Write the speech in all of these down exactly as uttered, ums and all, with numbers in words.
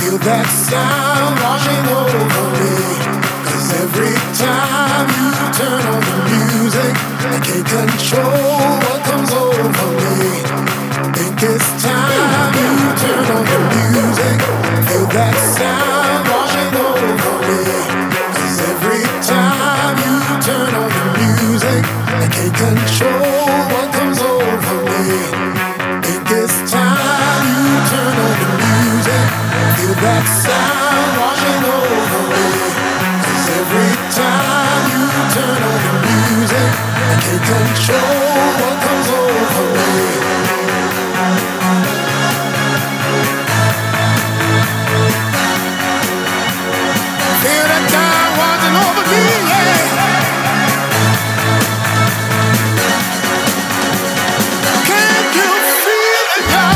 Feel that sound washing over me. 'Cause every time you turn on the music, I can't control what comes over me. Think it's time you turn on the music. Feel that sound washing over me. 'Cause every time you turn on the music, I can't control what comes over me. Think it's time you turn on the music. Feel that sound washing over me. 'Cause every time you turn on the music, I can't control what comes over me. Feel that time washing over me, yeah. Can you feel it now?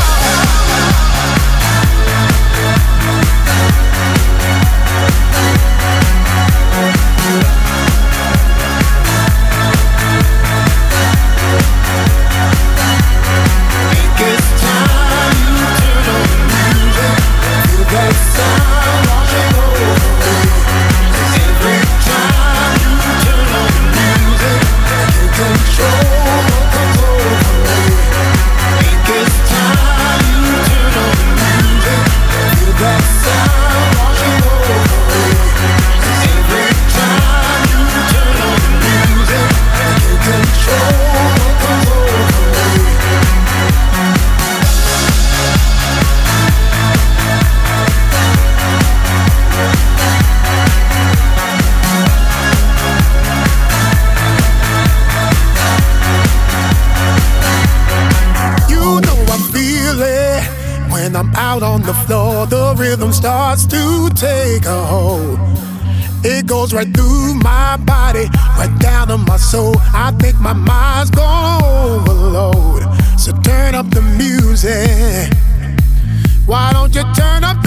When I'm out on the floor, the rhythm starts to take a hold. It goes right through my body, right down to my soul. I think my mind's gonna overload. So turn up the music. Why don't you turn up